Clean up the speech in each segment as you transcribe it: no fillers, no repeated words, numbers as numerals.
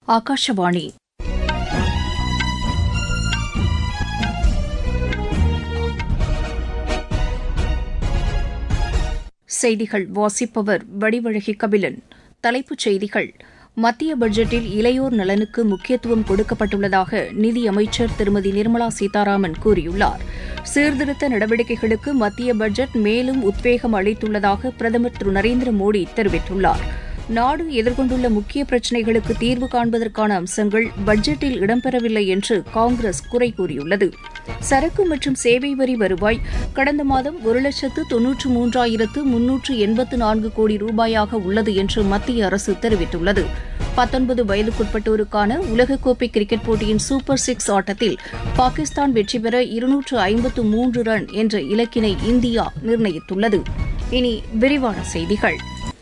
ஆகாஷவாணி செய்திகள் வாசிப்பவர் வடிவழகி கபிலன். தலைப்புச் செய்திகள். மத்திய பட்ஜெட்டில் இளையோர் நலனுக்கு முக்கியத்துவம் கொடுக்கப்பட்டுள்ளதாக நிதியமைச்சர் திருமதி நிர்மலா சீதாராமன் கூறியுள்ளார். சீர்திருத்த நடவடிக்கைகளுக்கு மத்திய பட்ஜெட் மேலும் உத்வேகம் அளித்துள்ளதாக பிரதமர் திரு நரேந்திர மோடி தெரிவித்துள்ளார். நாடு எதிர்கொண்டுள்ள முக்கிய பிரச்சினைகளுக்கு தீர்வு காண்பதற்கான அம்சங்கள் பட்ஜெட்டில் இடம்பெறவில்லை என்று காங்கிரஸ் குறை கூறியுள்ளது. சரக்கு மற்றும் சேவை வரி வருவாய் கடந்த மாதம் 1,93,384 கோடி ரூபாயாக உள்ளது என்று மத்திய அரசு தெரிவித்துள்ளது. 19 வயதுக்குட்பட்டோருக்கான உலகக்கோப்பை கிரிக்கெட் போட்டியின் சூப்பர் 6 ஆட்டத்தில் பாகிஸ்தான் வெற்றி பெற 253 ரன் என்ற இலக்கினை இந்தியா நிர்ணயித்துள்ளது. இனி விரிவான செய்திகள்.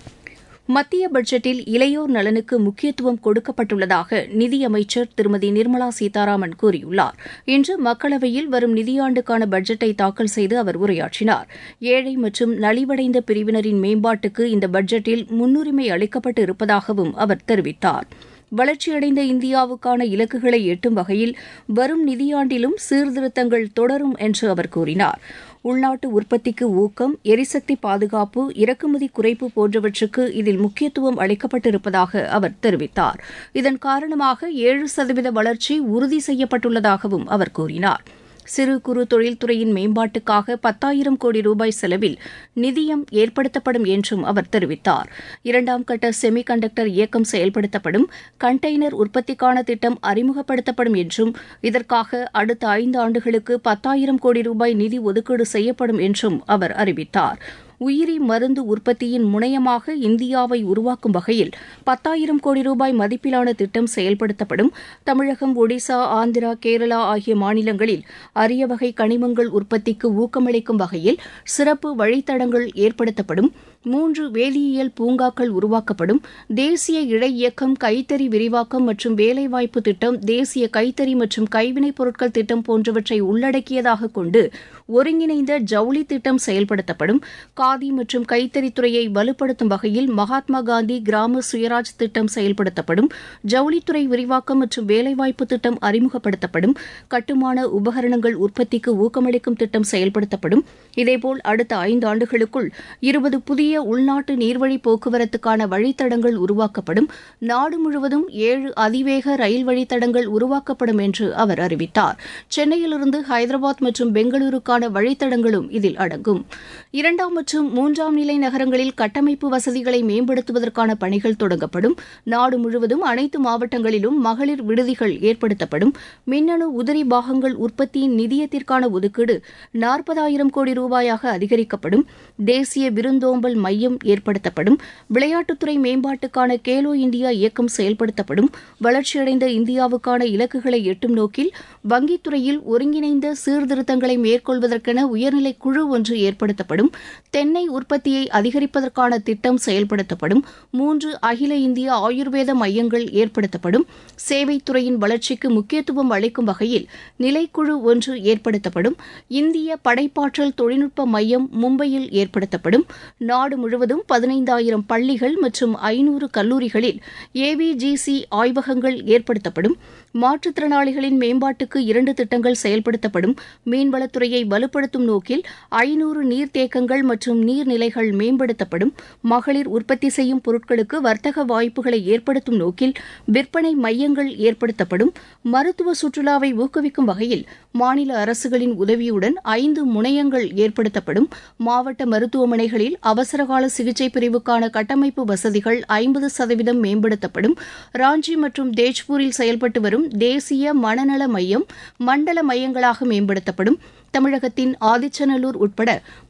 மத்திய பட்ஜெட்டில் இளையோர் நலனுக்கு முக்கியத்துவம் கொடுக்கப்பட்டுள்ளதாக நிதியமைச்சர் திருமதி நிர்மலா சீதாராமன் கூறியுள்ளார். இன்று மக்களவையில் வரும் நிதியாண்டுக்கான பட்ஜெட்டை தாக்கல் செய்து அவர் உரையாற்றினார். ஏழை மற்றும் நலிவடைந்த பிரிவினரின் மேம்பாட்டுக்கு இந்த பட்ஜெட்டில் முன்னுரிமை அளிக்கப்பட்டு இருப்பதாகவும் அவர் தெரிவித்தார். வளர்ச்சியடைந்த இந்தியாவுக்கான இலக்குகளை எட்டும் வகையில் வரும் நிதியாண்டிலும் சீர்திருத்தங்கள் தொடரும் என்று அவர் கூறினார். உள்நாட்டு உற்பத்திக்கு ஊக்கம், எரிசக்தி பாதுகாப்பு, இறக்குமதி குறைப்பு போன்றவற்றுக்கு இதில் முக்கியத்துவம் அளிக்கப்பட்டிருப்பதாக அவர் தெரிவித்தார். இதன் காரணமாக 7% வளர்ச்சி உறுதி செய்யப்பட்டுள்ளதாகவும் அவர் கூறினார். சிறு குறு தொழில்துறையின் மேம்பாட்டுக்காக 10,000 கோடி ரூபாய் செலவில் நிதியம் ஏற்படுத்தப்படும் என்றும் அவர் தெரிவித்தார். 2ஆம் கட்ட செமி கண்டக்டர் இயக்கம் செயல்படுத்தப்படும், கண்டெய்னர் உற்பத்திக்கான திட்டம் அறிமுகப்படுத்தப்படும் என்றும் இதற்காக அடுத்த 5 ஆண்டுகளுக்கு 10,000 கோடி ரூபாய் நிதி ஒதுக்கீடு செய்யப்படும் என்றும் அவர் அறிவித்தார். உயிரி மருந்து உற்பத்தியின் முனையமாக இந்தியாவை உருவாக்கும் வகையில் 10,000 கோடி ரூபாய் மதிப்பிலான திட்டம் செயல்படுத்தப்படும். தமிழகம், ஒடிசா, ஆந்திரா, கேரளா ஆகிய மாநிலங்களில் அரிய வகை கனிமங்கள் உற்பத்திக்கு ஊக்கமளிக்கும் வகையில் சிறப்பு வழித்தடங்கள் ஏற்படுத்தப்படும். 3 வேதியியல் பூங்காக்கள் உருவாக்கப்படும். தேசிய இழை இயக்கம், கைத்தறி விரிவாக்கம் மற்றும் வேலைவாய்ப்பு திட்டம், தேசிய கைத்தறி மற்றும் கைவினைப் பொருட்கள் திட்டம் போன்றவற்றை உள்ளடக்கியதாக கொண்டு ஒருங்கிணைந்த ஜவுளி திட்டம் செயல்படுத்தப்படும். காதி மற்றும் கைத்தறித்துறையை வலுப்படுத்தும் வகையில் மகாத்மா காந்தி கிராம சுயராஜ் திட்டம் செயல்படுத்தப்படும். ஜவுளித்துறை விரிவாக்கம் மற்றும் வேலைவாய்ப்பு திட்டம் அறிமுகப்படுத்தப்படும். கட்டுமான உபகரணங்கள் உற்பத்திக்கு ஊக்கமளிக்கும் திட்டம் செயல்படுத்தப்படும். இதேபோல் அடுத்த 5 ஆண்டுகளுக்குள் 20 புதிய உள்நாட்டு நீர்வழி போக்குவரத்துக்கான வழித்தடங்கள் உருவாக்கப்படும். நாடு முழுவதும் 7 அதிவேக ரயில் வழித்தடங்கள் உருவாக்கப்படும் என்று அவர் அறிவித்தார். சென்னையிலிருந்து ஹைதராபாத் மற்றும் பெங்களூருக்கான வழித்தடங்களும் இதில் அடங்கும். 2ஆம் மற்றும் 3ஆம் நிலை நகரங்களில் கட்டமைப்பு வசதிகளை மேம்படுத்துவதற்கான பணிகள் தொடங்கப்படும். நாடு முழுவதும் அனைத்து மாவட்டங்களிலும் மகளிர் விடுதிகள் ஏற்படுத்தப்படும். மின்னணு உதிரி பாகங்கள் உற்பத்தியின் நிதியத்திற்கான ஒதுக்கீடு 40,000 கோடி ரூபாயாக அதிகரிக்கப்படும். தேசிய விருந்தோம்பல் மையம் ஏற்படுத்தப்படும். விளையாட்டுத்துறை மேம்பாட்டுக்கான கேலோ இந்தியா இயக்கம் செயல்படுத்தப்படும். வளர்ச்சியடைந்த இந்தியாவுக்கான இலக்குகளை எட்டும் நோக்கில் வங்கித்துறையில் ஒருங்கிணைந்த சீர்திருத்தங்களை மேற்கொள்வதற்கென உயர்நிலை குழு ஒன்று ஏற்படுத்தப்படும். தென்னை உற்பத்தியை அதிகரிப்பதற்கான திட்டம் செயல்படுத்தப்படும். 3 அகில இந்திய ஆயுர்வேத மையங்கள் ஏற்படுத்தப்படும். சேவைத்துறையின் வளர்ச்சிக்கு முக்கியத்துவம் அளிக்கும் வகையில் நிலைக்குழு ஒன்று ஏற்படுத்தப்படும். இந்திய படைப்பாற்றல் தொழில்நுட்ப மையம் மும்பையில் ஏற்படுத்தப்படும். நாடு முழுவதும் 15,000 பள்ளிகள் மற்றும் 500 கல்லூரிகளில் AVGC ஆய்வகங்கள் ஏற்படுத்தப்படும். மாற்றுத்திறனாளிகளின் மேம்பாட்டுக்கு 2 திட்டங்கள் செயல்படுத்தப்படும். மீன்வளத்துறையை வலுப்படுத்தும் நோக்கில் 500 நீர்த்தேக்கங்கள் மற்றும் நீர்நிலைகள் மேம்படுத்தப்படும். மகளிர் உற்பத்தி செய்யும் பொருட்களுக்கு வர்த்தக வாய்ப்புகளை ஏற்படுத்தும் நோக்கில் விற்பனை மையங்கள் ஏற்படுத்தப்படும். மருத்துவ சுற்றுலாவை ஊக்குவிக்கும் வகையில் மாநில அரசுகளின் உதவியுடன் 5 முனையங்கள் ஏற்படுத்தப்படும். மாவட்ட மருத்துவமனைகளில் அவசரகால சிகிச்சை பிரிவுக்கான கட்டமைப்பு வசதிகள் 50% மேம்படுத்தப்படும். ராஞ்சி மற்றும் தேஜ்பூரில் செயல்பட்டு வரும் தேசிய மனநல மையம் மண்டல மையங்களாக மேம்படுத்தப்படும். தமிழகத்தின் ஆதிச்சநல்லூர் உட்பட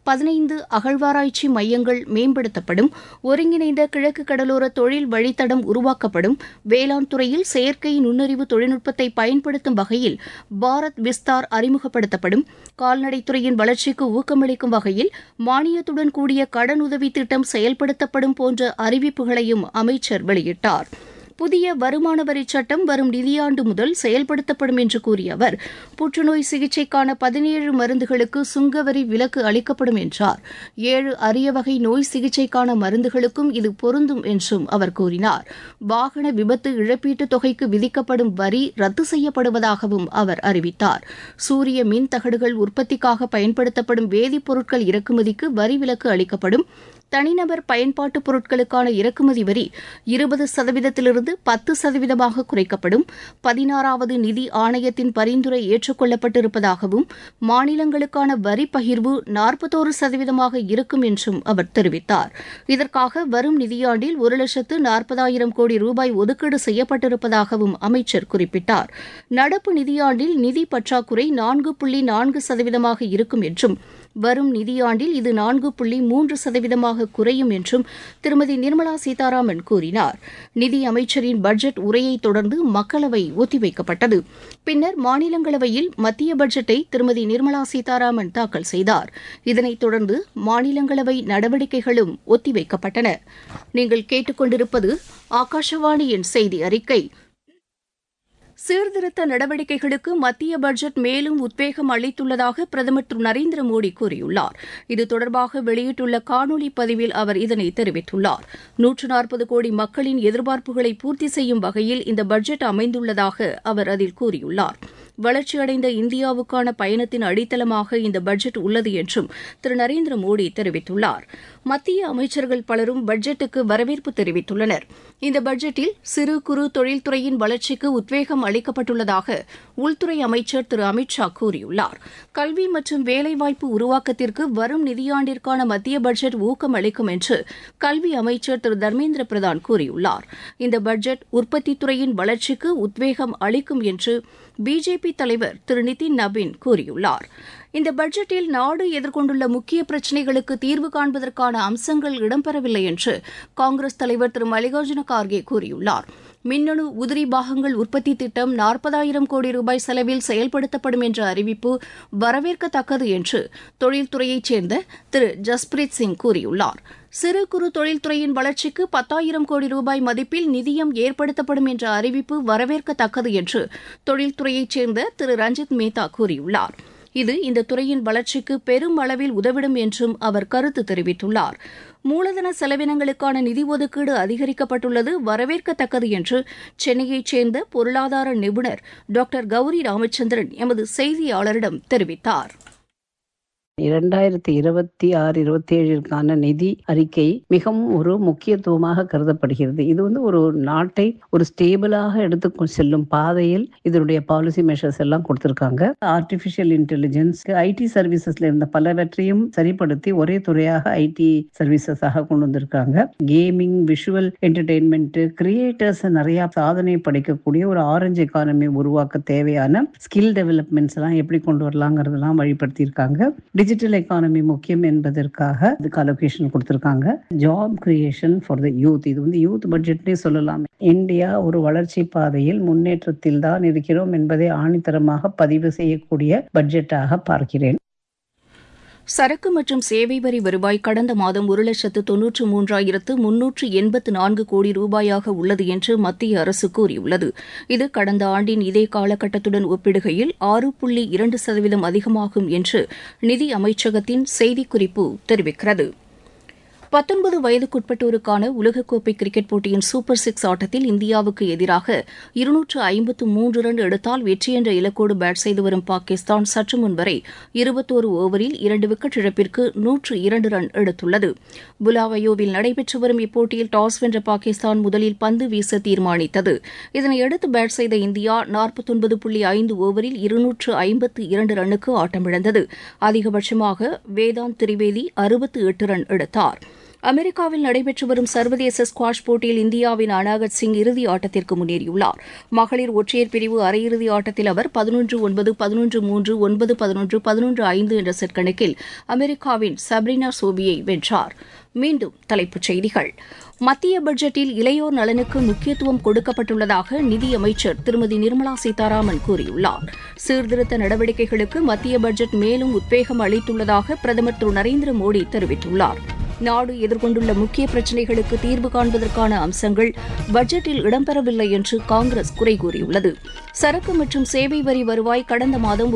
15 அகழ்வாராய்ச்சி மையங்கள் மேம்படுத்தப்படும். ஒருங்கிணைந்த கிழக்கு கடலோர தொழில் வழித்தடம் உருவாக்கப்படும். வேளாண் துறையில் செயற்கை நுண்ணறிவு தொழில்நுட்பத்தை பயன்படுத்தும் வகையில் பாரத் விஸ்தார் அறிமுகப்படுத்தப்படும். கால்நடைத்துறையின் வளர்ச்சிக்கு ஊக்கமளிக்கும் வகையில் மானியத்துடன் கூடிய கடனுதவி திட்டம் செயல்படுத்தப்படும் போன்ற அறிவிப்புகளையும் அமைச்சர் வெளியிட்டார். புதிய வருமான வரி சட்டம் வரும் நிதியாண்டு முதல் செயல்படுத்தப்படும் என்று கூறிய அவர், புற்றுநோய் சிகிச்சைக்கான 17 மருந்துகளுக்கு சுங்கவரி விலக்கு அளிக்கப்படும் என்றார். 7 அரிய வகை நோய் சிகிச்சைக்கான மருந்துகளுக்கும் இது பொருந்தும் என்றும் அவர் கூறினார். வாகன விபத்து இழப்பீட்டுத் தொகைக்கு விதிக்கப்படும் வரி ரத்து செய்யப்படுவதாகவும் அவர் அறிவித்தார். சூரிய மின் தகடுகள் உற்பத்திக்காக பயன்படுத்தப்படும் வேதிப்பொருட்கள் இறக்குமதிக்கு வரி விலக்கு அளிக்கப்படும். தனிநபர் பயன்பாட்டு பொருட்களுக்கான இறக்குமதி வரி 20% 10% குறைக்கப்படும். 16வது நிதி ஆணையத்தின் பரிந்துரை ஏற்றுக்கொள்ளப்பட்டிருப்பதாகவும் மாநிலங்களுக்கான வரி பகிர்வு 41% இருக்கும் என்றும் அவர் தெரிவித்தார். இதற்காக வரும் நிதியாண்டில் 1,40,000 கோடி ரூபாய் ஒதுக்கீடு செய்யப்பட்டிருப்பதாகவும் அமைச்சர் குறிப்பிட்டார். நடப்பு நிதியாண்டில் நிதி பற்றாக்குறை 4.4% இருக்கும் என்றும் வரும் நிதியாண்டில் இது 4.3% குறையும் என்றும் திருமதி நிர்மலா சீதாராமன் கூறினார். நிதி அமைச்சரின் பட்ஜெட் உரையை தொடர்ந்து மக்களவை ஒத்திவைக்கப்பட்டது. பின்னர் மாநிலங்களவையில் மத்திய பட்ஜெட்டை திருமதி நிர்மலா சீதாராமன் தாக்கல் செய்தார். இதனைத் தொடர்ந்து மாநிலங்களவை நடவடிக்கைகளும் ஒத்திவைக்கப்பட்டன. நீங்கள் கேட்டுக்கொண்டிருப்பது ஆகாஷவாணியின் செய்தி அறிக்கை. சீர்திருத்த நடவடிக்கைகளுக்கு மத்திய பட்ஜெட் மேலும் உத்வேகம் அளித்துள்ளதாக பிரதமர் திரு நரேந்திர மோடி கூறியுள்ளார். இது தொடர்பாக வெளியிட்டுள்ள காணொலி பதிவில் அவர் இதனை தெரிவித்துள்ளார். 140 கோடி மக்களின் எதிர்பார்ப்புகளை பூர்த்தி செய்யும் வகையில் இந்த பட்ஜெட் அமைந்துள்ளதாக அவர் அதில் கூறியுள்ளார். வளர்ச்சியடைந்த இந்தியாவுக்கான பயணத்தின் அடித்தளமாக இந்த பட்ஜெட் உள்ளது என்றும் திரு நரேந்திர மோடி தெரிவித்துள்ளார். மத்திய அமைச்சர்கள் பலரும் பட்ஜெட்டுக்கு வரவேற்பு தெரிவித்துள்ளனர். இந்த பட்ஜெட்டில் சிறு குறு தொழில்துறையின் வளர்ச்சிக்கு உத்வேகம் அளிக்கப்பட்டுள்ளதாக உள்துறை அமைச்சர் திரு அமித் ஷா கூறியுள்ளார். கல்வி மற்றும் வேலைவாய்ப்பு உருவாக்கத்திற்கு வரும் நிதியாண்டிற்கான மத்திய பட்ஜெட் ஊக்கம் அளிக்கும் என்று கல்வி அமைச்சர் திரு தர்மேந்திர பிரதான் கூறியுள்ளார். இந்த பட்ஜெட் உற்பத்தித் துறையின் வளர்ச்சிக்கு உத்வேகம் அளிக்கும் என்று பிஜேபி தலைவர் திரு நிதின் நபீன் கூறியுள்ளார். இந்த பட்ஜெட்டில் நாடு எதிர்கொண்டுள்ள முக்கிய பிரச்சினைகளுக்கு தீர்வு காண்பதற்கான அம்சங்கள் இடம்பெறவில்லை என்று காங்கிரஸ் தலைவர் திரு மல்லிகார்ஜுன கார்கே கூறியுள்ளார். மின்னணு உதிரி பாகங்கள் உற்பத்தி திட்டம் 40,000 கோடி ரூபாய் செலவில் செயல்படுத்தப்படும் என்ற அறிவிப்பு வரவேற்கத்தக்கது என்று தொழில்துறையைச் சேர்ந்த திரு ஜஸ்பிரீத் சிங் கூறியுள்ளார். சிறு குறு தொழில்துறையின் வளர்ச்சிக்கு 10,000 கோடி ரூபாய் மதிப்பில் நிதியம் ஏற்படுத்தப்படும் என்ற அறிவிப்பு வரவேற்கத்தக்கது என்று தொழில்துறையைச் சேர்ந்த திரு ரஞ்சித் மேத்தா கூறியுள்ளார். இது இந்த துறையின் வளர்ச்சிக்கு பெரும் அளவில் உதவிடும் என்றும் அவர் கருத்து தெரிவித்துள்ளார். மூலதன செலவினங்களுக்கான நிதி ஒதுக்கீடு அதிகரிக்கப்பட்டுள்ளது வரவேற்கத்தக்கது என்று சென்னையைச் சேர்ந்த பொருளாதார நிபுணர் டாக்டர் கௌரி ராமச்சந்திரன் எமது செய்தியாளரிடம் தெரிவித்தார். 2026-27ற்கான நிதி அறிக்கை மிகவும் ஒரு முக்கியத்துவமாக கருதப்படுகிறது. இது ஒரு நாட்டை ஒரு ஸ்டேபிளாக எடுத்து செல்லும் பாதையில் இதனுடைய பாலிசி மெஷர்ஸ் எல்லாம் கொடுத்திருக்காங்க. ஆர்டிபிஷியல் இன்டெலிஜென்ஸ், ஐடி சர்வீசஸ்ல இருந்த பலவற்றையும் சரிப்படுத்தி ஒரே துறையாக ஐடி சர்வீசஸாக கொண்டு வந்திருக்காங்க. கேமிங், விஷுவல் என்டர்டெயின்மெண்ட், கிரியேட்டர்ஸ் நிறைய சாதனை படைக்கக்கூடிய ஒரு ஆரஞ்சு எக்கானமி உருவாக்க தேவையான ஸ்கில் டெவலப்மெண்ட்ஸ் எல்லாம் எப்படி கொண்டு வரலாங்கிறதெல்லாம் வழிபடுத்தியிருக்காங்க. டிஜிட்டல் எக்கானமி முக்கியம் என்பதற்காக இதுக்கு அலோகேஷன் கொடுத்திருக்காங்க. Job creation for the youth, இது யூத் பட்ஜெட்னே சொல்லலாம். இந்தியா ஒரு வளர்ச்சி பாதையில் முன்னேற்றத்தில் தான் இருக்கிறோம் என்பதை ஆணித்தரமாக பதிவு செய்யக்கூடிய பட்ஜெட்டாக பார்க்கிறேன். சரக்கு மற்றும் சேவை வரி வருவாய் கடந்த மாதம் 1,93,384 கோடி ரூபாயாக உள்ளது என்று மத்திய அரசு கூறியுள்ளது. இது கடந்த ஆண்டின் இதே காலகட்டத்துடன் ஒப்பிடுகையில் 6.2% அதிகமாகும் என்று நிதி அமைச்சகத்தின் செய்திக்குறிப்பு தெரிவிக்கிறது. 19 வயதுக்குட்பட்டோருக்கான உலகக்கோப்பை கிரிக்கெட் போட்டியின் சூப்பர் 6 ஆட்டத்தில் இந்தியாவுக்கு எதிராக 253 ரன் எடுத்தால் வெற்றி என்ற இலக்கோடு பேட் செய்து வரும் பாகிஸ்தான் சற்று முன் வரை 21 ஓவரில் 2 விக்கெட் இழப்பிற்கு 102 ரன் எடுத்துள்ளது. புலாவயோவில் நடைபெற்று வரும் இப்போட்டியில் டாஸ் வென்ற பாகிஸ்தான் முதலில் பந்து வீச தீர்மானித்தது. இதனையடுத்து பேட் செய்த இந்தியா 49.5 ஓவரில் 252 ரன்னுக்கு ஆட்டமிழந்தது. அதிகபட்சமாக வேதாந்த் திரிவேதி 68 ரன் எடுத்தார். அமெரிக்காவில் நடைபெற்று வரும் சர்வதேச ஸ்குவாஷ் போட்டியில் இந்தியாவின் அனாகத் சிங் இறுதி ஆட்டத்திற்கு முன்னேறியுள்ளார். மகளிர் ஒற்றையர் பிரிவு அரையிறுதி ஆட்டத்தில் அவர் 11-9, 11-3, 9-11, 11-5 என்ற செட் கணக்கில் அமெரிக்காவின் சப்ரினா சோபியை வென்றார். மீண்டும் தலைப்புச் செய்திகள். மத்திய பட்ஜெட்டில் இளையோர் நலனுக்கு முக்கியத்துவம் கொடுக்கப்பட்டுள்ளதாக நிதியமைச்சர் திருமதி நிர்மலா சீதாராமன் கூறியுள்ளார். சீர்திருத்த நடவடிக்கைகளுக்கு மத்திய பட்ஜெட் மேலும் உத்வேகம் அளித்துள்ளதாக பிரதமர் திரு நரேந்திர மோடி தெரிவித்துள்ளார். நாடு எதிர்கொண்டுள்ள முக்கிய பிரச்சினைகளுக்கு தீர்வு காண்பதற்கான அம்சங்கள் பட்ஜெட்டில் இடம்பெறவில்லை என்று காங்கிரஸ் குறை கூறியுள்ளது. சரக்கு மற்றும் சேவை வரி வருவாய் கடந்த மாதம்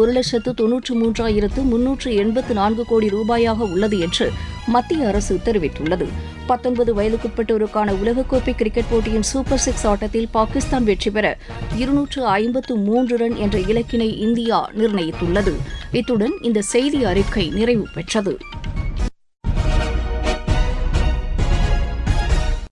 1,93,384 கோடி ரூபாயாக உள்ளது என்று மத்திய அரசு தெரிவித்துள்ளது. 19 வயதுக்குட்பட்டோருக்கான உலகக்கோப்பை கிரிக்கெட் போட்டியின் சூப்பர் 6 ஆட்டத்தில் பாகிஸ்தான் வெற்றி பெற 253 ரன் என்ற இலக்கினை இந்தியா நிர்ணயித்துள்ளது. இத்துடன் இந்த செய்தி அறிக்கை நிறைவு பெற்றது.